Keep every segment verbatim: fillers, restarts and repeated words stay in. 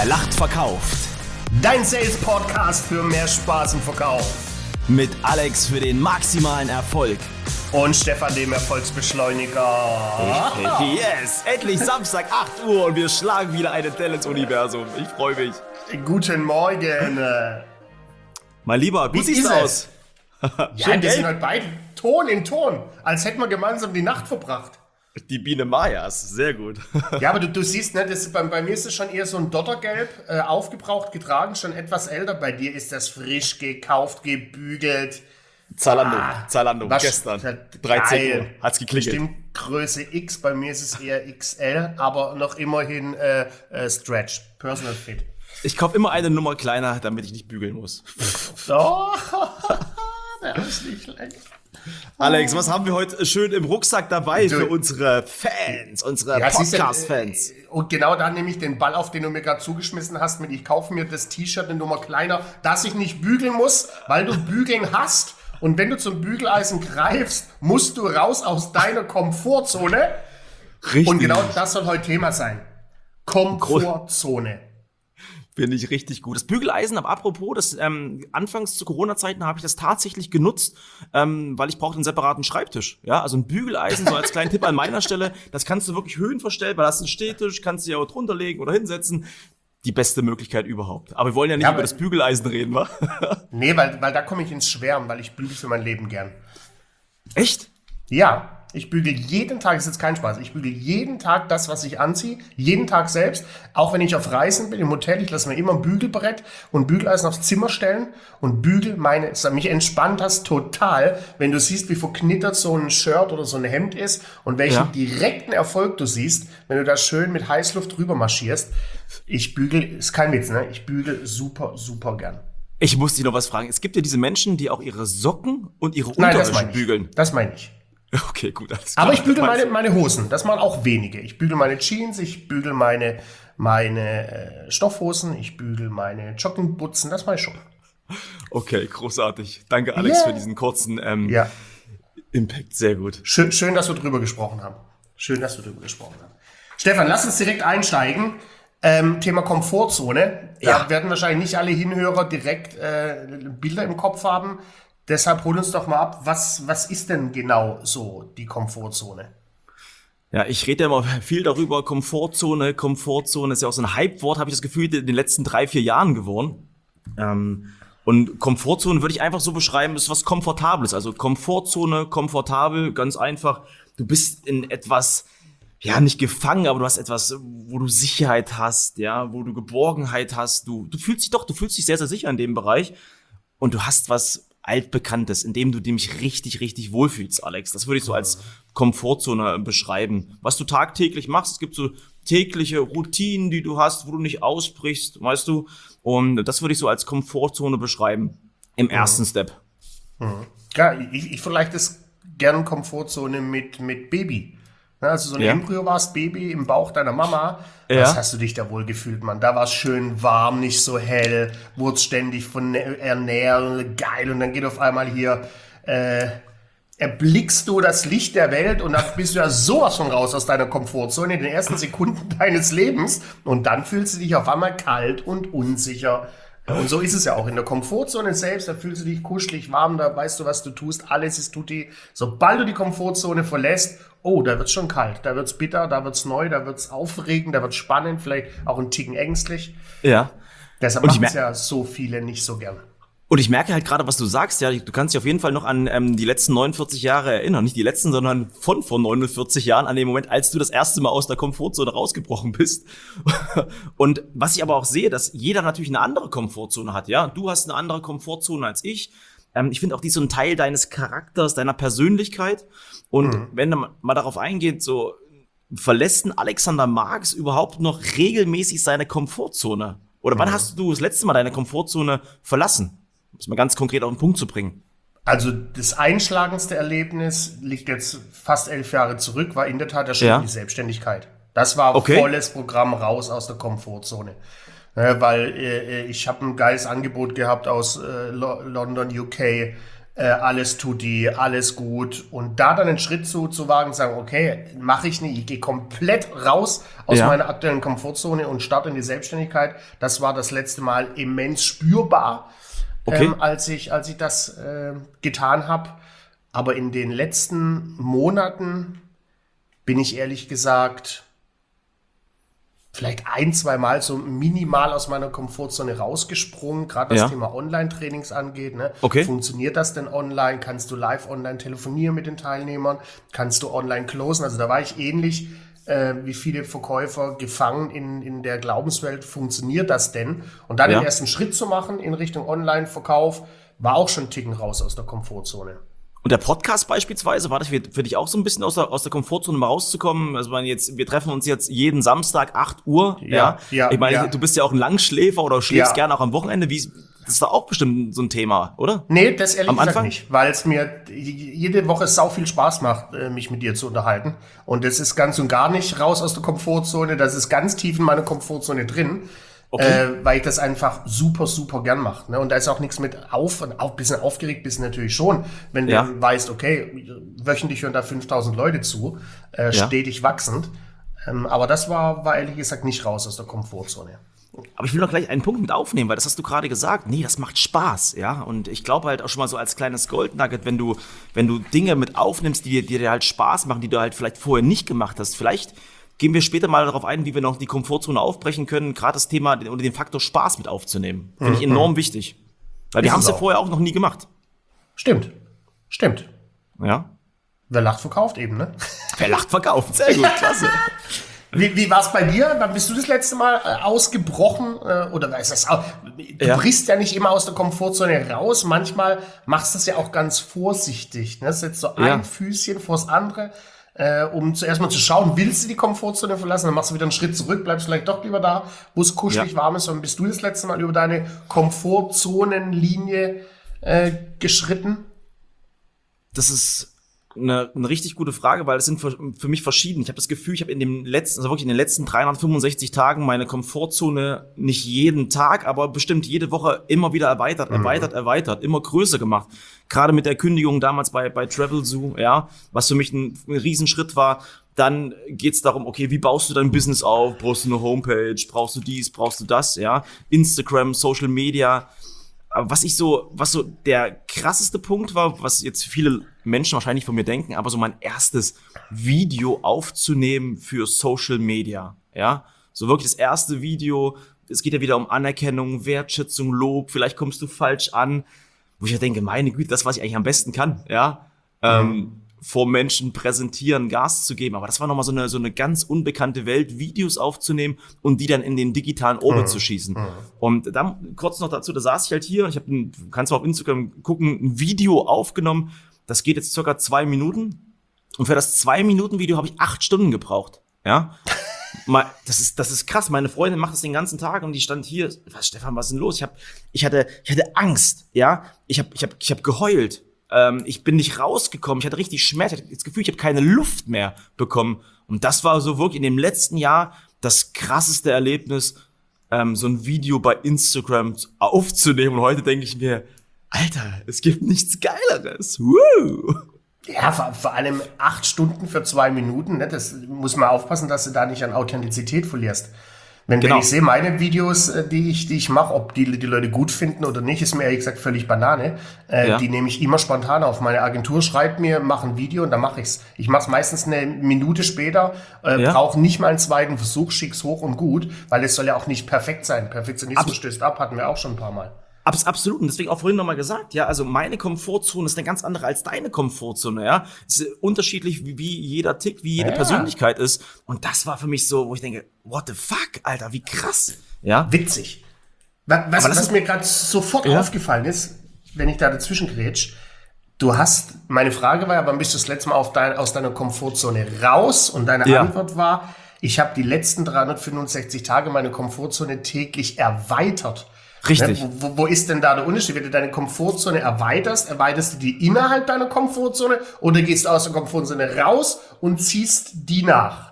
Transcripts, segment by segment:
Wer lacht, verkauft. Dein Sales-Podcast für mehr Spaß im Verkauf. Mit Alex für den maximalen Erfolg. Und Stefan, dem Erfolgsbeschleuniger. Yes! Endlich Samstag, acht Uhr und wir schlagen wieder eine Delle ins Universum. Ich freue mich. Guten Morgen. Mein Lieber, gut siehst du aus. Ja, wir sind heute beide Ton in Ton, als hätten wir gemeinsam die Nacht verbracht. Die Biene Majas, sehr gut. Ja, aber du, du siehst, ne, das, bei, bei mir ist es schon eher so ein Dottergelb, äh, aufgebraucht, getragen, schon etwas älter. Bei dir ist das frisch gekauft, gebügelt. Zalando, Ah, Zalando, was, gestern, dreizehn Uhr, hat's geklingelt. Bestimmt Größe X, bei mir ist es eher X L, aber noch immerhin äh, äh, Stretch, Personal Fit. Ich kaufe immer eine Nummer kleiner, damit ich nicht bügeln muss. Oh, der ist nicht schlecht. Alex, was haben wir heute schön im Rucksack dabei Du, für unsere Fans, unsere ja, siehst du, Podcast-Fans? äh, Und genau da nehme ich den Ball auf, den du mir gerade zugeschmissen hast, mit ich kaufe mir das T-Shirt eine Nummer kleiner, dass ich nicht bügeln muss, weil du bügeln hast. Und wenn du zum Bügeleisen greifst, musst du raus aus deiner Komfortzone. Richtig. Und genau das soll heute Thema sein. Komfortzone. Finde ich richtig gut. Das Bügeleisen, aber apropos, das, ähm, anfangs zu Corona-Zeiten habe ich das tatsächlich genutzt, ähm, weil ich brauchte einen separaten Schreibtisch. Ja, also ein Bügeleisen, so als kleinen Tipp an meiner Stelle, das kannst du wirklich höhenverstellbar, das ist ein Stehtisch, kannst du ja auch drunter legen oder hinsetzen. Die beste Möglichkeit überhaupt. Aber wir wollen ja nicht Ja, über das Bügeleisen reden, wa? Nee, weil, weil da komme ich ins Schwärmen, weil ich bügel für mein Leben gern. Echt? Ja, ich bügel jeden Tag, ist jetzt kein Spaß, ich bügel jeden Tag das, was ich anziehe, jeden Tag selbst, auch wenn ich auf Reisen bin, im Hotel, ich lasse mir immer ein Bügelbrett und Bügeleisen aufs Zimmer stellen und bügel meine, mich entspannt das total, wenn du siehst, wie verknittert so ein Shirt oder so ein Hemd ist und welchen Ja. direkten Erfolg du siehst, wenn du da schön mit Heißluft drüber marschierst. Ich bügel, ist kein Witz, ne? Ich bügel super, super gern. Ich muss dich noch was fragen. Es gibt ja diese Menschen, die auch ihre Socken und ihre Nein, das Unterwäsche meine ich. bügeln. Das meine ich. Okay, gut, alles klar. Aber ich bügel Das meinst meine, meine Hosen, das machen auch wenige. Ich bügel meine Jeans, ich bügel meine, meine äh, Stoffhosen, ich bügel meine Joggingbutzen, das mache ich schon. du. Okay, großartig. Danke, Alex, Yeah. für diesen kurzen ähm, Ja, Impact. Sehr gut. schön, schön, dass wir drüber gesprochen haben. Schön, dass wir drüber gesprochen haben. Stefan, lass uns direkt einsteigen. Ähm, Thema Komfortzone. Ja. Da werden wahrscheinlich nicht alle Hinhörer direkt äh, Bilder im Kopf haben. Deshalb hol uns doch mal ab, was, was ist denn genau so die Komfortzone? Ja, ich rede ja immer viel darüber, Komfortzone, Komfortzone ist ja auch so ein Hype-Wort, habe ich das Gefühl, in den letzten drei, vier Jahren geworden. Ähm, und Komfortzone würde ich einfach so beschreiben, ist was Komfortables. Also Komfortzone, komfortabel, ganz einfach. Du bist in etwas, ja, nicht gefangen, aber du hast etwas, wo du Sicherheit hast, ja, wo du Geborgenheit hast. Du, du fühlst dich doch, du fühlst dich sehr, sehr sicher in dem Bereich. Und du hast was Altbekanntes, in dem du dich richtig, richtig wohlfühlst, Alex. Das würde ich so als Komfortzone beschreiben. Was du tagtäglich machst, es gibt so tägliche Routinen, die du hast, wo du nicht ausbrichst, weißt du. Und das würde ich so als Komfortzone beschreiben, im ersten Step. Ja, ich, ich vergleiche das gern Komfortzone mit, mit Baby. Ja, also so ein Ja. Embryo warst, Baby im Bauch deiner Mama. Ja. Was hast du dich da wohl gefühlt, Mann? Da war es schön warm, nicht so hell, wurde ständig von ernähren, geil. Und dann geht auf einmal hier, äh, erblickst du das Licht der Welt und dann bist du ja sowas von raus aus deiner Komfortzone in den ersten Sekunden deines Lebens. Und dann fühlst du dich auf einmal kalt und unsicher. Und so ist es ja auch in der Komfortzone selbst, da fühlst du dich kuschelig, warm, da weißt du, was du tust, alles ist tutti. Sobald du die Komfortzone verlässt, oh, da wird's schon kalt, da wird's bitter, da wird's neu, da wird's aufregend, da wird's spannend, vielleicht auch ein Ticken ängstlich. Ja. Deshalb Und ich machen es mer- ja so viele nicht so gern. Und ich merke halt gerade, was du sagst, ja, du kannst dich auf jeden Fall noch an ähm, die letzten neunundvierzig Jahre erinnern. Nicht die letzten, sondern von vor neunundvierzig Jahren, an dem Moment, als du das erste Mal aus der Komfortzone rausgebrochen bist. Und was ich aber auch sehe, dass jeder natürlich eine andere Komfortzone hat, ja. Du hast eine andere Komfortzone als ich. Ähm, ich finde auch, die ist so ein Teil deines Charakters, deiner Persönlichkeit. Und Mhm. wenn du mal darauf eingeht, so, verlässt ein Alexander Marx überhaupt noch regelmäßig seine Komfortzone? Oder wann hast du das letzte Mal deine Komfortzone verlassen? Um es mal ganz konkret auf den Punkt zu bringen. Also das einschlagendste Erlebnis liegt jetzt fast elf Jahre zurück, war in der Tat der Schritt Ja. in die Selbstständigkeit. Das war Okay. volles Programm raus aus der Komfortzone. Ja, weil äh, ich habe ein geiles Angebot gehabt aus äh, Lo- London, U K, äh, alles tutti, alles gut. Und da dann einen Schritt zu, zu wagen, sagen, okay, mache ich nicht, ich gehe komplett raus aus Ja. meiner aktuellen Komfortzone und starte in die Selbstständigkeit. Das war das letzte Mal immens spürbar, Okay. ähm, als ich, als ich das äh, getan habe. Aber in den letzten Monaten bin ich ehrlich gesagt vielleicht ein, zwei Mal so minimal aus meiner Komfortzone rausgesprungen, gerade was Ja. Thema Online-Trainings angeht. Ne? Okay. Funktioniert das denn online? Kannst du live online telefonieren mit den Teilnehmern? Kannst du online closen? Also da war ich ähnlich äh, wie viele Verkäufer gefangen in, in der Glaubenswelt. Funktioniert das denn? Und dann Ja. den ersten Schritt zu machen in Richtung Online-Verkauf, war auch schon einen Ticken raus aus der Komfortzone. Und der Podcast beispielsweise, war das für, für dich auch so ein bisschen aus der, aus der Komfortzone mal rauszukommen? Also man jetzt, wir treffen uns jetzt jeden Samstag acht Uhr. Ja, ja, Ich meine, ja. du bist ja auch ein Langschläfer oder schläfst Ja. gerne auch am Wochenende. Wie, das ist doch auch bestimmt so ein Thema, oder? Nee, das ehrlich Am gesagt Anfang? nicht, weil es mir jede Woche sau viel Spaß macht, äh, mich mit dir zu unterhalten. Und das ist ganz und gar nicht raus aus der Komfortzone, das ist ganz tief in meiner Komfortzone drin, Okay. äh, weil ich das einfach super, super gern mache. Ne? Und da ist auch nichts mit auf, und auch ein bisschen aufgeregt bist du natürlich schon, wenn Ja. du weißt, okay, wöchentlich hören da fünftausend Leute zu, äh, Ja. stetig wachsend. Ähm, aber das war, war ehrlich gesagt nicht raus aus der Komfortzone. Aber ich will noch gleich einen Punkt mit aufnehmen, weil das hast du gerade gesagt. Nee, das macht Spaß, ja. Und ich glaube halt auch schon mal so als kleines Goldnugget, wenn du, wenn du Dinge mit aufnimmst, die dir, die dir halt Spaß machen, die du halt vielleicht vorher nicht gemacht hast. Vielleicht gehen wir später mal darauf ein, wie wir noch die Komfortzone aufbrechen können, gerade das Thema oder den Faktor Spaß mit aufzunehmen. Finde ich enorm wichtig. Weil wir Ist haben es es ja auch. vorher auch noch nie gemacht. Stimmt, stimmt. Ja. Wer lacht, verkauft eben, ne? Wer lacht, verkauft. Sehr gut, klasse. Wie, wie war es bei dir? Wann bist du das letzte Mal äh, ausgebrochen? Äh, oder ist das auch, du Ja. brichst ja nicht immer aus der Komfortzone raus. Manchmal machst du es ja auch ganz vorsichtig. Ne? Setzt so ein Ja. Füßchen vors andere, äh, um zuerst mal zu schauen, willst du die Komfortzone verlassen? Dann machst du wieder einen Schritt zurück, bleibst vielleicht doch lieber da, wo es kuschelig Ja. warm ist. Und bist du das letzte Mal über deine Komfortzonenlinie äh, geschritten? Das ist eine, eine richtig gute Frage, weil es sind für, für mich verschieden. Ich habe das Gefühl, ich habe in dem letzten, also wirklich in den letzten dreihundertfünfundsechzig Tagen meine Komfortzone nicht jeden Tag, aber bestimmt jede Woche immer wieder erweitert, erweitert, erweitert, immer größer gemacht. Gerade mit der Kündigung damals bei, bei Travelzoo, ja, was für mich ein, ein Riesenschritt war. Dann geht's darum, okay, wie baust du dein Business auf? Brauchst du eine Homepage? Brauchst du dies? Brauchst du das? Ja, Instagram, Social Media. Aber was ich so, was so der krasseste Punkt war, was jetzt viele Menschen wahrscheinlich von mir denken, aber so mein erstes Video aufzunehmen für Social Media, ja, so wirklich das erste Video. Es geht ja wieder um Anerkennung, Wertschätzung, Lob. Vielleicht kommst du falsch an, wo ich ja denke, meine Güte, das was ich eigentlich am besten kann, ja, ähm, vor Menschen präsentieren, Gas zu geben. Aber das war nochmal so eine, so eine ganz unbekannte Welt, Videos aufzunehmen und die dann in den digitalen Orbit zu schießen. Und dann kurz noch dazu, da saß ich halt hier und ich habe, kannst du auf Instagram gucken, ein Video aufgenommen. Das geht jetzt circa zwei Minuten. Und für das Zwei-Minuten-Video habe ich acht Stunden gebraucht. Ja. Mal, das ist, das ist krass. Meine Freundin macht das den ganzen Tag und die stand hier. Was, Stefan, was ist denn los? Ich hab, ich hatte, ich hatte Angst. Ja. Ich habe, ich habe, ich habe geheult. Ähm, ich bin nicht rausgekommen. Ich hatte richtig Schmerz. Ich hatte das Gefühl, ich habe keine Luft mehr bekommen. Und das war so wirklich in dem letzten Jahr das krasseste Erlebnis, ähm, so ein Video bei Instagram aufzunehmen. Und heute denke ich mir, Alter, es gibt nichts Geileres. Woo! Ja, vor, vor allem acht Stunden für zwei Minuten, ne? Das muss man aufpassen, dass du da nicht an Authentizität verlierst. Wenn, Genau. wenn ich sehe, meine Videos, äh, die ich, die ich mache, ob die, die Leute gut finden oder nicht, ist mir ehrlich gesagt völlig Banane. Äh, Ja. Die nehme ich immer spontan auf. Meine Agentur schreibt mir, mach ein Video und dann mache ich's. Ich mache es meistens eine Minute später, äh, Ja. brauche nicht mal einen zweiten Versuch, schick's hoch und gut, weil es soll ja auch nicht perfekt sein. Perfektionismus Abs- stößt ab, hatten wir auch schon ein paar Mal. Abs absolut. Und deswegen auch vorhin nochmal gesagt, ja, also meine Komfortzone ist eine ganz andere als deine Komfortzone, ja. Es ist unterschiedlich, wie, wie jeder Tick, wie jede Ja. Persönlichkeit ist. Und das war für mich so, wo ich denke, what the fuck, Alter, wie krass, ja. Witzig. Wa- Was, Aber das was ist- mir gerade sofort Ja. aufgefallen ist, wenn ich da dazwischen grätsch, du hast, meine Frage war ja, wann bist du das letzte Mal auf dein, aus deiner Komfortzone raus? Und deine Ja. Antwort war, ich habe die letzten dreihundertfünfundsechzig Tage meine Komfortzone täglich erweitert. Richtig. Ne? Wo, wo ist denn da der Unterschied? Wenn du deine Komfortzone erweiterst, erweiterst du die innerhalb deiner Komfortzone oder gehst du aus der Komfortzone raus und ziehst die nach?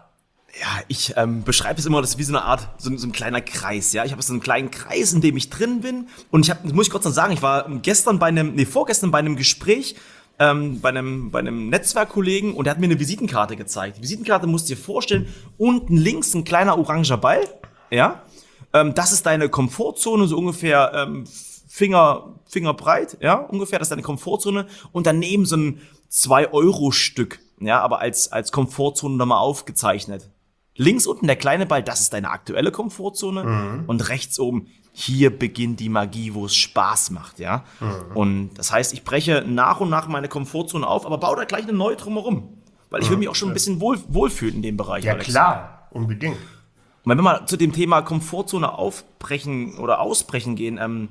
Ja, ich ähm, beschreibe es immer, das ist wie so eine Art, so, so ein kleiner Kreis, ja. Ich habe so einen kleinen Kreis, in dem ich drin bin. Und ich habe, muss ich kurz noch sagen, ich war gestern bei einem, nee, vorgestern bei einem Gespräch, ähm, bei einem, bei einem Netzwerkkollegen und der hat mir eine Visitenkarte gezeigt. Die Visitenkarte musst du dir vorstellen, unten links ein kleiner oranger Ball, ja. Ähm, das ist deine Komfortzone, so ungefähr ähm, Finger, Fingerbreit, ja, ungefähr, das ist deine Komfortzone. Und daneben so ein zwei Euro Stück, ja, aber als, als Komfortzone nochmal aufgezeichnet. Links unten der kleine Ball, das ist deine aktuelle Komfortzone. Mhm. Und rechts oben, hier beginnt die Magie, wo es Spaß macht, ja. Mhm. Und das heißt, ich breche nach und nach meine Komfortzone auf, aber baue da gleich eine neue drumherum. Weil ich will mich auch schon ein bisschen wohl, wohlfühlen in dem Bereich. Ja, Alex. Klar, unbedingt. Und wenn wir mal zu dem Thema Komfortzone aufbrechen oder ausbrechen gehen, ähm,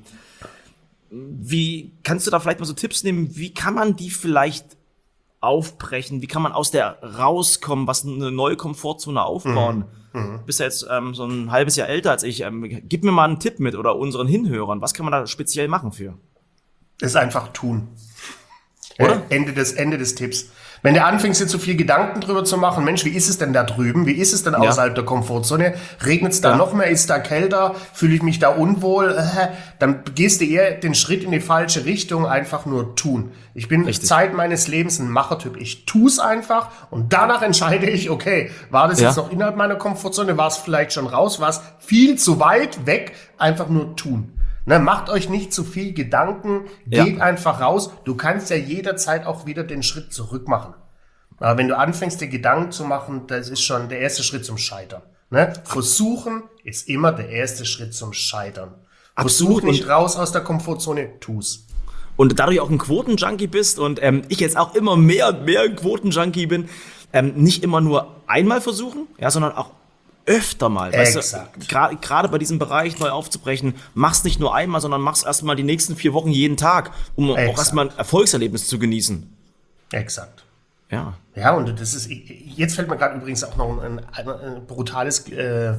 wie kannst du da vielleicht mal so Tipps nehmen, wie kann man die vielleicht aufbrechen, wie kann man aus der rauskommen, was eine neue Komfortzone aufbauen? Mhm. Mhm. Du bist ja jetzt ähm, so ein halbes Jahr älter als ich. Ähm, gib mir mal einen Tipp mit oder unseren Hinhörern. Was kann man da speziell machen für? Es einfach tun. Oder? Äh, Ende des, Ende des Tipps. Wenn du anfängst, dir zu viel Gedanken drüber zu machen, Mensch, wie ist es denn da drüben? Wie ist es denn außerhalb ja. der Komfortzone? Regnet es da ja. noch mehr? Ist da kälter? Fühle ich mich da unwohl? Äh, dann gehst du eher den Schritt in die falsche Richtung, einfach nur tun. Ich bin Richtig. Zeit meines Lebens ein Machertyp. Ich tue es einfach und danach entscheide ich, okay, war das ja. jetzt noch innerhalb meiner Komfortzone? War es vielleicht schon raus? War es viel zu weit weg? Einfach nur tun. Ne, macht euch nicht zu viel Gedanken, geht ja. einfach raus. Du kannst ja jederzeit auch wieder den Schritt zurück machen. Aber wenn du anfängst, dir Gedanken zu machen, das ist schon der erste Schritt zum Scheitern. Ne? Versuchen ist immer der erste Schritt zum Scheitern. Versuch nicht raus aus der Komfortzone, tu's. Und da du ja auch ein Quotenjunkie bist und ähm, ich jetzt auch immer mehr und mehr Quotenjunkie bin, ähm, nicht immer nur einmal versuchen, ja, sondern auch öfter mal, weißt du, gerade gra- bei diesem Bereich neu aufzubrechen, mach's nicht nur einmal, sondern mach's erstmal die nächsten vier Wochen jeden Tag, um Exakt. auch erstmal ein Erfolgserlebnis zu genießen. Exakt. Ja. Ja, und das ist, jetzt fällt mir gerade übrigens auch noch ein, ein, ein brutales äh,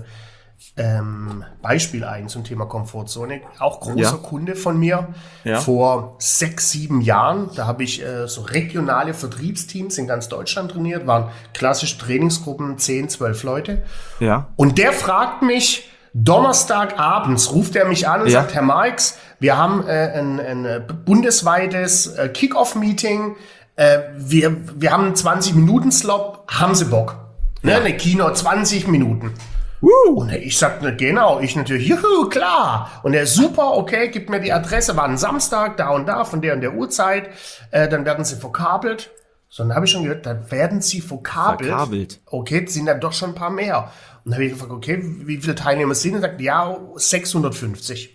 ähm, Beispiel ein zum Thema Komfortzone. Auch großer ja. Kunde von mir. Ja. Vor sechs, sieben Jahren, da habe ich äh, so regionale Vertriebsteams in ganz Deutschland trainiert, waren klassische Trainingsgruppen, zehn, zwölf Leute. Ja. Und der fragt mich, Donnerstagabends ruft er mich an und ja. sagt, Herr Marx, wir haben äh, ein, ein bundesweites äh, Kick-Off-Meeting, äh, wir, wir haben einen zwanzig-Minuten-Slot, haben Sie Bock? Ne, ja. Eine Kino, zwanzig Minuten. Uh. Und ich sagte, genau, ich natürlich, juhu, klar. Und er, super, okay, gibt mir die Adresse, war ein Samstag, da und da, von der und der Uhrzeit, äh, dann werden Sie verkabelt. So, dann habe ich schon gehört, dann werden Sie verkabelt. Verkabelt. Okay, sind dann doch schon ein paar mehr. Und dann habe ich gefragt, okay, wie viele Teilnehmer sind? Und er sagt, ja, sechshundertfünfzig.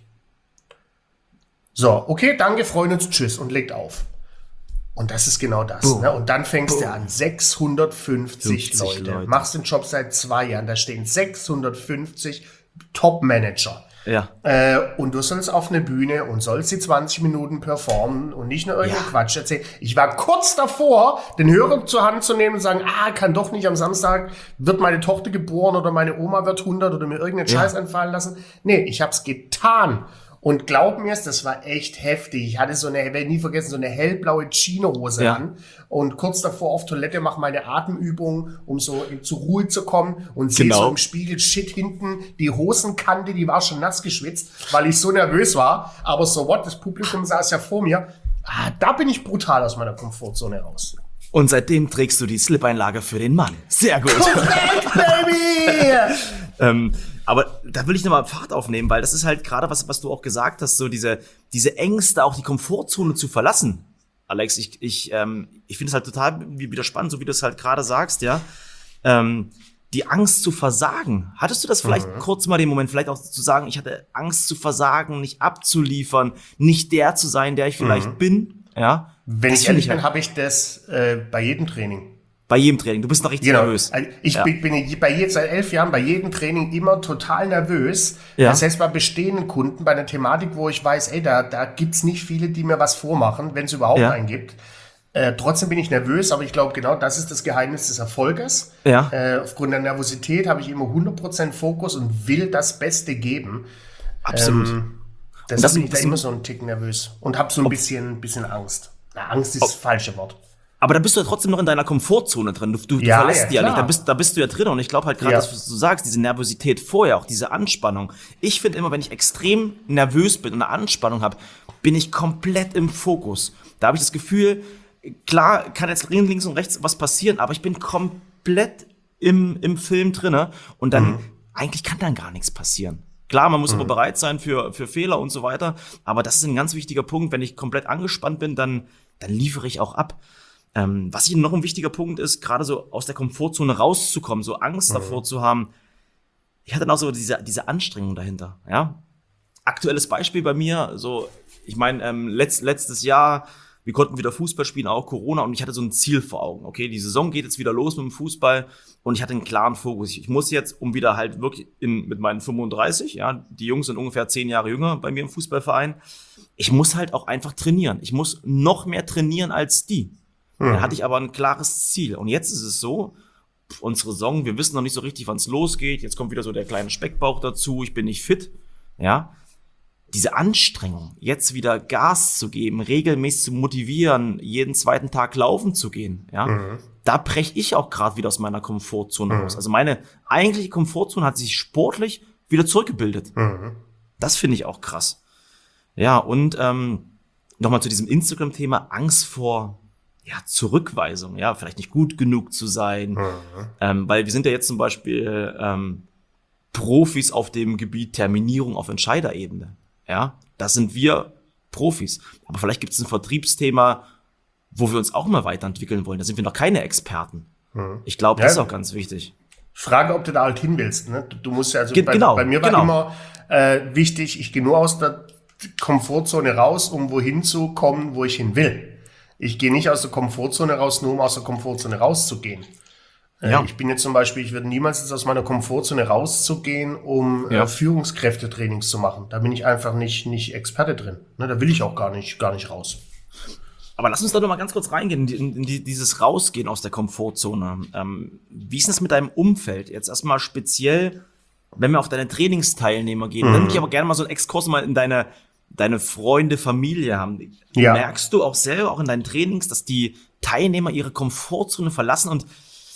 So, okay, danke, freuen uns, tschüss und legt auf. Und das ist genau das. Ne? Und dann fängst Boom. du an, sechshundertfünfzig Leute. Leute, machst den Job seit zwei Jahren, da stehen sechshundertfünfzig Top-Manager. Ja. Äh, und du sollst auf eine Bühne und sollst die zwanzig Minuten performen und nicht nur irgendeinen ja. Quatsch erzählen. Ich war kurz davor, den Hörer zur Hand zu nehmen und sagen, ah, kann doch nicht, am Samstag wird meine Tochter geboren oder meine Oma wird hundert oder mir irgendeinen ja. Scheiß einfallen lassen. Nee, ich hab's getan. Und glaub mir, das war echt heftig. Ich hatte so eine, werde ich nie vergessen, so eine hellblaue Chino-Hose ja. an. Und kurz davor auf Toilette mache meine Atemübung, um so zur Ruhe zu kommen. Und sehe genau. so im Spiegel, shit, hinten die Hosenkante, die war schon nass geschwitzt, weil ich so nervös war. Aber so what, das Publikum saß ja vor mir. Ah, da bin ich brutal aus meiner Komfortzone raus. Und seitdem trägst du die Slip-Einlage für den Mann. Sehr gut. Korrekt, Baby! ähm, aber da will ich nochmal Fahrt aufnehmen, weil das ist halt gerade was, was du auch gesagt hast, so diese, diese Ängste, auch die Komfortzone zu verlassen. Alex, ich, ich, ähm, ich finde es halt total wieder spannend, so wie du es halt gerade sagst, ja. Ähm, die Angst zu versagen. Hattest du das vielleicht mhm. kurz mal den Moment, vielleicht auch zu sagen, ich hatte Angst zu versagen, nicht abzuliefern, nicht der zu sein, der ich vielleicht mhm. bin, ja? Wenn das ich ehrlich bin, habe ich das äh, bei jedem Training. Bei jedem Training. Du bist noch richtig genau. nervös. Also ich ja. bin, bin bei je, seit elf Jahren bei jedem Training immer total nervös. Ja. Das heißt, bei bestehenden Kunden, bei einer Thematik, wo ich weiß, ey, da, da gibt's nicht viele, die mir was vormachen, wenn es überhaupt ja. einen gibt. Äh, trotzdem bin ich nervös, aber ich glaube, genau das ist das Geheimnis des Erfolges. Ja. Äh, aufgrund der Nervosität habe ich immer hundert Prozent Fokus und will das Beste geben. Absolut. Ähm, deshalb bin ich da immer so einen Tick nervös und habe so ein bisschen, bisschen Angst. Na, Angst ist das falsche Wort. Aber da bist du ja trotzdem noch in deiner Komfortzone drin. Du, du, du Ja, verlässt ja, die ja nicht. klar. Da bist, da bist du ja drin. Und ich glaube halt gerade, Ja. das, was du sagst, diese Nervosität vorher, auch diese Anspannung. Ich finde immer, wenn ich extrem nervös bin und eine Anspannung habe, bin ich komplett im Fokus. Da habe ich das Gefühl, klar kann jetzt links und rechts was passieren, aber ich bin komplett im, im Film drinne. Und dann, mhm. eigentlich kann dann gar nichts passieren. Klar, man muss mhm. aber bereit sein für, für Fehler und so weiter. Aber das ist ein ganz wichtiger Punkt. Wenn ich komplett angespannt bin, dann, dann liefere ich auch ab. Ähm, was hier noch ein wichtiger Punkt ist, gerade so aus der Komfortzone rauszukommen, so Angst mhm. davor zu haben. Ich hatte dann auch so diese, diese Anstrengung dahinter, ja. Aktuelles Beispiel bei mir, so, ich meine, ähm, letzt, letztes Jahr, wir konnten wieder Fußball spielen, auch Corona, und ich hatte so ein Ziel vor Augen, okay, die Saison geht jetzt wieder los mit dem Fußball und ich hatte einen klaren Fokus. Ich muss jetzt, um wieder halt wirklich in, mit meinen fünfunddreißig, ja, die Jungs sind ungefähr zehn Jahre jünger bei mir im Fußballverein, ich muss halt auch einfach trainieren. Ich muss noch mehr trainieren als die. Mhm. Da hatte ich aber ein klares Ziel. Und jetzt ist es so, unsere Saison, wir wissen noch nicht so richtig, wann es losgeht. Jetzt kommt wieder so der kleine Speckbauch dazu. Ich bin nicht fit. Ja. Diese Anstrengung, jetzt wieder Gas zu geben, regelmäßig zu motivieren, jeden zweiten Tag laufen zu gehen, ja, mhm. da breche ich auch gerade wieder aus meiner Komfortzone mhm. raus. Also meine eigentliche Komfortzone hat sich sportlich wieder zurückgebildet. Mhm. Das finde ich auch krass. Ja, und ähm, nochmal zu diesem Instagram-Thema, Angst vor ja, Zurückweisung, ja, vielleicht nicht gut genug zu sein, mhm. ähm, weil wir sind ja jetzt zum Beispiel ähm, Profis auf dem Gebiet Terminierung auf Entscheiderebene, ja, das sind wir Profis, aber vielleicht gibt es ein Vertriebsthema, wo wir uns auch mal weiterentwickeln wollen, da sind wir noch keine Experten. Mhm. Ich glaube, das ja, ist auch ganz wichtig. Frage, ob du da halt hin willst, ne? Du musst ja, also Ge- bei, genau, bei mir war genau. immer äh, wichtig, ich gehe nur aus der Komfortzone raus, um wohin zu kommen, wo ich hin will. Ich gehe nicht aus der Komfortzone raus, nur um aus der Komfortzone rauszugehen. Ja. Äh, ich bin jetzt zum Beispiel, ich würde niemals jetzt aus meiner Komfortzone rauszugehen, um ja. äh, Führungskräftetrainings zu machen. Da bin ich einfach nicht, nicht Experte drin. Ne, da will ich auch gar nicht, gar nicht raus. Aber lass uns da noch mal ganz kurz reingehen, in, in die, dieses Rausgehen aus der Komfortzone. Ähm, wie ist das mit deinem Umfeld? Jetzt erstmal speziell, wenn wir auf deine Trainingsteilnehmer gehen, mhm. dann würde ich aber gerne mal so einen Exkurs mal in deine deine Freunde, Familie haben. Ja. Merkst du auch selber, auch in deinen Trainings, dass die Teilnehmer ihre Komfortzone verlassen? Und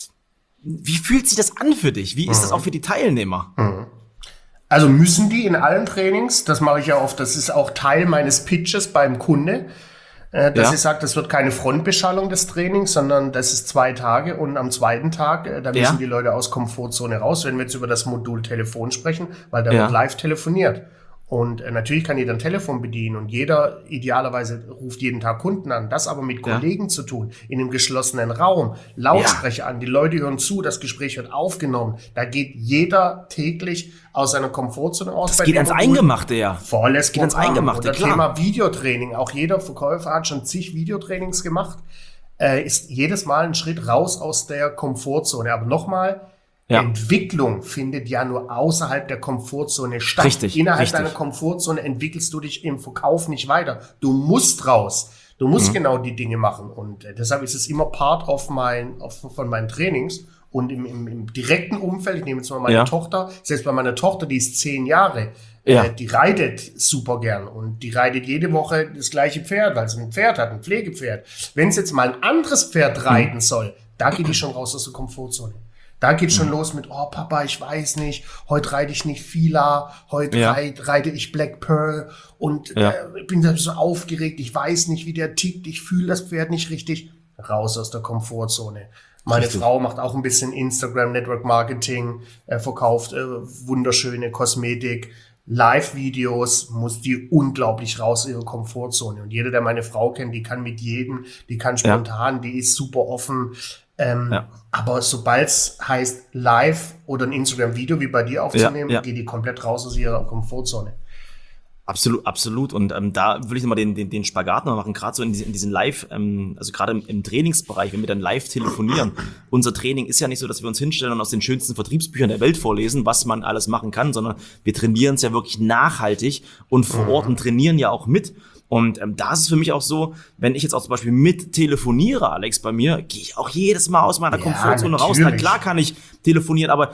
wie fühlt sich das an für dich? Wie ist mhm. das auch für die Teilnehmer? Mhm. Also müssen die in allen Trainings, das mache ich ja oft, das ist auch Teil meines Pitches beim Kunde, äh, dass ja. ich sage, das wird keine Frontbeschallung des Trainings, sondern das ist zwei Tage und am zweiten Tag, äh, da müssen ja. die Leute aus Komfortzone raus, wenn wir jetzt über das Modul Telefon sprechen, weil da ja. wird live telefoniert. Und äh, natürlich kann jeder ein Telefon bedienen und jeder idealerweise ruft jeden Tag Kunden an. Das aber mit ja. Kollegen zu tun, in einem geschlossenen Raum, Lautsprecher ja. an, die Leute hören zu, das Gespräch wird aufgenommen. Da geht jeder täglich aus seiner Komfortzone aus. Das geht ans Eingemachte, ja. Volles geht ans Eingemachte, und das klar. Thema Videotraining. Auch jeder Verkäufer hat schon zig Videotrainings gemacht. Äh, ist jedes Mal ein Schritt raus aus der Komfortzone. Aber nochmal, ja. Entwicklung findet ja nur außerhalb der Komfortzone statt. Richtig, Innerhalb richtig. deiner Komfortzone entwickelst du dich im Verkauf nicht weiter. Du musst raus. Du musst mhm. genau die Dinge machen. Und äh, deshalb ist es immer part of mein, of, von meinen Trainings. Und im, im, im direkten Umfeld, ich nehme jetzt mal meine ja. Tochter, selbst bei meiner Tochter, die ist zehn Jahre, ja. äh, die reitet super gern. Und die reitet jede Woche das gleiche Pferd, weil sie ein Pferd hat, ein Pflegepferd. Wenn es jetzt mal ein anderes Pferd reiten mhm. soll, da geht die schon raus aus der Komfortzone. Da geht schon mhm. los mit, oh Papa, ich weiß nicht, heute reite ich nicht Fila, heute ja. reite, reite ich Black Pearl und ja. äh, bin so aufgeregt, ich weiß nicht, wie der tickt, ich fühle das Pferd nicht richtig. Raus aus der Komfortzone. Meine richtig. Frau macht auch ein bisschen Instagram, Network Marketing, äh, verkauft äh, wunderschöne Kosmetik, Live-Videos, muss die unglaublich raus aus ihrer Komfortzone. Und jeder, der meine Frau kennt, die kann mit jedem, die kann spontan, ja. die ist super offen. Ähm, ja. Aber sobald es heißt, live oder ein Instagram-Video wie bei dir aufzunehmen, ja, ja. geht die komplett raus aus ihrer Komfortzone. Absolut, absolut. Und ähm, da will ich nochmal den, den, den Spagat noch machen, gerade so in, diesen, in diesen Live, ähm, also gerade im, im Trainingsbereich, wenn wir dann live telefonieren. Unser Training ist ja nicht so, dass wir uns hinstellen und aus den schönsten Vertriebsbüchern der Welt vorlesen, was man alles machen kann, sondern wir trainieren es ja wirklich nachhaltig und vor Ort und trainieren ja auch mit. Und ähm, da ist es für mich auch so, wenn ich jetzt auch zum Beispiel mit telefoniere, Alex, bei mir, gehe ich auch jedes Mal aus meiner ja, Komfortzone natürlich. raus. Na klar kann ich telefonieren, aber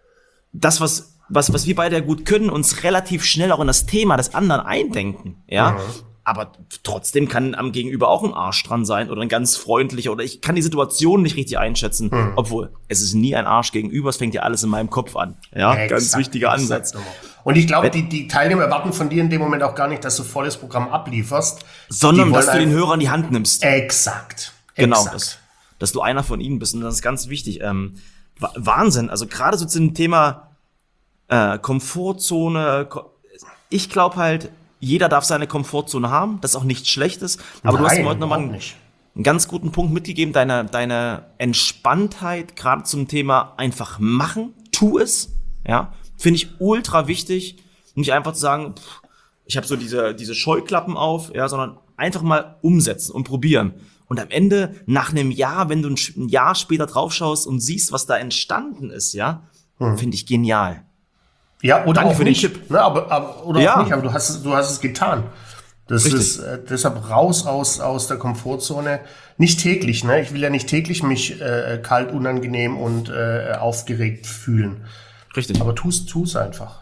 das, was, was, was wir beide ja gut können, uns relativ schnell auch in das Thema des anderen eindenken, ja. Mhm. aber trotzdem kann am Gegenüber auch ein Arsch dran sein oder ein ganz freundlicher oder ich kann die Situation nicht richtig einschätzen, hm. obwohl es ist nie ein Arsch gegenüber, es fängt ja alles in meinem Kopf an. Ja, exakt, ganz wichtiger Ansatz. Und ich glaube, die, die Teilnehmer erwarten von dir in dem Moment auch gar nicht, dass du volles Programm ablieferst. Sondern, dass du den Hörer in die Hand nimmst. Exakt. Genau, exakt. Dass, dass du einer von ihnen bist und das ist ganz wichtig. Ähm, Wahnsinn, also gerade so zu dem Thema äh, Komfortzone, ich glaube halt, jeder darf seine Komfortzone haben, das ist auch nichts Schlechtes, aber Nein, du hast mir heute nochmal einen, einen ganz guten Punkt mitgegeben, deine, deine Entspanntheit, gerade zum Thema einfach machen, tu es, ja, finde ich ultra wichtig, nicht einfach zu sagen, pff, ich habe so diese, diese Scheuklappen auf, ja, sondern einfach mal umsetzen und probieren. Und am Ende, nach einem Jahr, wenn du ein Jahr später draufschaust und siehst, was da entstanden ist, ja, hm. finde ich genial. Ja, oder Danke auch für nicht, den Tipp. Ne, aber, aber, oder ja. auch nicht, aber du hast es, du hast es getan. Das Richtig. ist äh, deshalb raus aus, aus der Komfortzone. Nicht täglich, ne? Ich will ja nicht täglich mich äh, kalt, unangenehm und äh, aufgeregt fühlen. Richtig. Aber tu's, tu's einfach.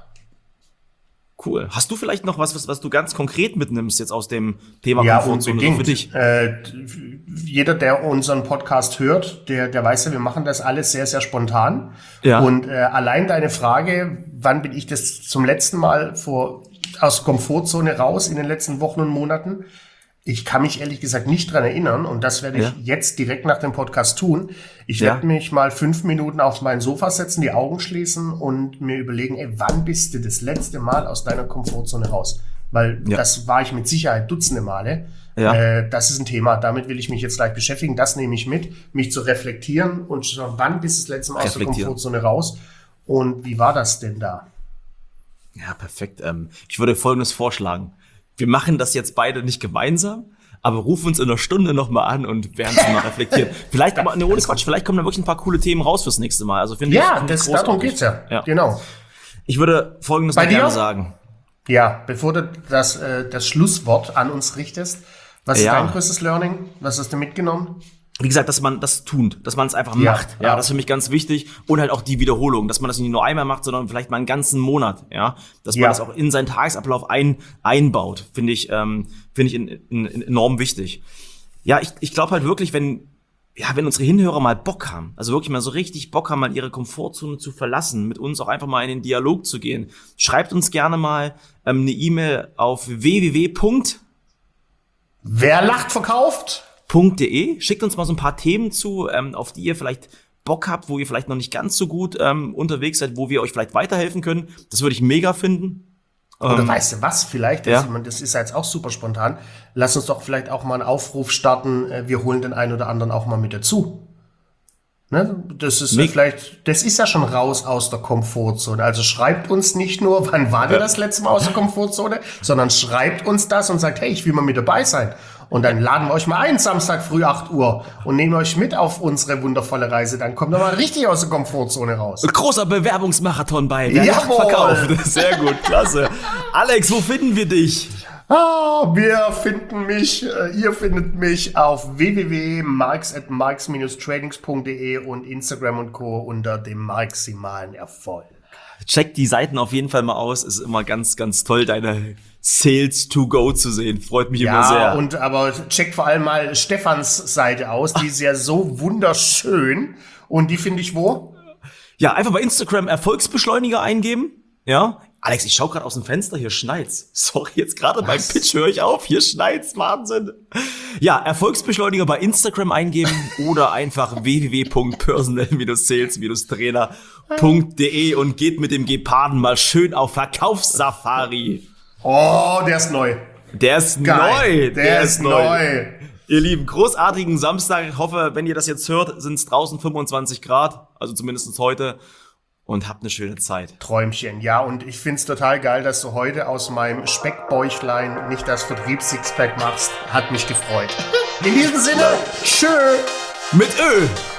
Cool. Hast du vielleicht noch was, was, was du ganz konkret mitnimmst jetzt aus dem Thema ja, Komfortzone unbedingt. für dich? Äh, jeder, der unseren Podcast hört, der, der weiß ja, wir machen das alles sehr, sehr spontan. Ja. Und äh, allein deine Frage, wann bin ich das zum letzten Mal vor, aus der Komfortzone raus in den letzten Wochen und Monaten? Ich kann mich ehrlich gesagt nicht dran erinnern und das werde ich ja. jetzt direkt nach dem Podcast tun. Ich ja. werde mich mal fünf Minuten auf mein Sofa setzen, die Augen schließen und mir überlegen, ey, wann bist du das letzte Mal aus deiner Komfortzone raus? Weil ja. das war ich mit Sicherheit dutzende Male. Ja. Äh, das ist ein Thema, damit will ich mich jetzt gleich beschäftigen. Das nehme ich mit, mich zu reflektieren und zu schauen, wann bist du das letzte Mal aus der Komfortzone raus und wie war das denn da? Ja, perfekt. Ähm, ich würde Folgendes vorschlagen. Wir machen das jetzt beide nicht gemeinsam, aber rufen uns in einer Stunde nochmal an und werden es mal reflektieren. Vielleicht, aber ne, ohne Quatsch, vielleicht kommen da wirklich ein paar coole Themen raus fürs nächste Mal. Also finde ja, ich, find das, darum geht's ja. ja. Genau. Ich würde Folgendes noch gerne sagen. Ja, bevor du das, äh, das Schlusswort an uns richtest, was ja. ist dein größtes Learning? Was hast du mitgenommen? Wie gesagt, dass man das tut, dass man es einfach ja, macht. Ja, ja, das ist für mich ganz wichtig. Und halt auch die Wiederholung, dass man das nicht nur einmal macht, sondern vielleicht mal einen ganzen Monat. Ja, dass man ja. das auch in seinen Tagesablauf ein, einbaut, finde ich, ähm, finde ich in, in, in enorm wichtig. Ja, ich, ich glaube halt wirklich, wenn, ja, wenn unsere Hinhörer mal Bock haben, also wirklich mal so richtig Bock haben, mal ihre Komfortzone zu verlassen, mit uns auch einfach mal in den Dialog zu gehen, schreibt uns gerne mal ähm, eine E-Mail auf w w w. Wer lacht verkauft? .de. Schickt uns mal so ein paar Themen zu, ähm, auf die ihr vielleicht Bock habt, wo ihr vielleicht noch nicht ganz so gut ähm, unterwegs seid, wo wir euch vielleicht weiterhelfen können. Das würde ich mega finden. Oder ähm, weißt du was, vielleicht, ja. das, das ist ja jetzt auch super spontan, lass uns doch vielleicht auch mal einen Aufruf starten, äh, wir holen den einen oder anderen auch mal mit dazu. Ne? Das ist ja vielleicht, das ist ja schon raus aus der Komfortzone. Also schreibt uns nicht nur, wann war der das letzte Mal aus der Komfortzone, sondern schreibt uns das und sagt, hey, ich will mal mit dabei sein. Und dann laden wir euch mal ein, Samstag früh acht Uhr und nehmen euch mit auf unsere wundervolle Reise. Dann kommt ihr mal richtig aus der Komfortzone raus. Großer Bewerbungsmarathon bei Jawohl. Verkauft. Sehr gut, klasse. Alex, wo finden wir dich? Ah, wir finden mich, äh, ihr findet mich auf w w w punkt marx at marx Bindestrich tradings punkt de und Instagram und Co. unter dem maximalen Erfolg. Checkt die Seiten auf jeden Fall mal aus. Es ist immer ganz, ganz toll, deine Sales to go zu sehen. Freut mich ja, immer sehr. Ja, und aber checkt vor allem mal Stefans Seite aus. Die ist ja so wunderschön. Und die finde ich wo? Ja, einfach bei Instagram Erfolgsbeschleuniger eingeben. Ja. Alex, ich schau gerade aus dem Fenster, hier schneit's. Sorry, jetzt gerade beim Pitch höre ich auf, hier schneit's, Wahnsinn. Ja, Erfolgsbeschleuniger bei Instagram eingeben oder einfach w w w punkt personal sales trainer punkt de und geht mit dem Geparden mal schön auf Verkaufssafari. Oh, der ist neu. Der ist Geil. neu. Der, der ist neu. neu. Ihr Lieben, großartigen Samstag. Ich hoffe, wenn ihr das jetzt hört, sind es draußen fünfundzwanzig Grad, also zumindest heute. Und habt eine schöne Zeit. Träumchen, ja. Und ich find's total geil, dass du heute aus meinem Speckbäuchlein nicht das Vertriebs-Sixpack machst. Hat mich gefreut. In diesem Sinne, tschö. Mit Ö.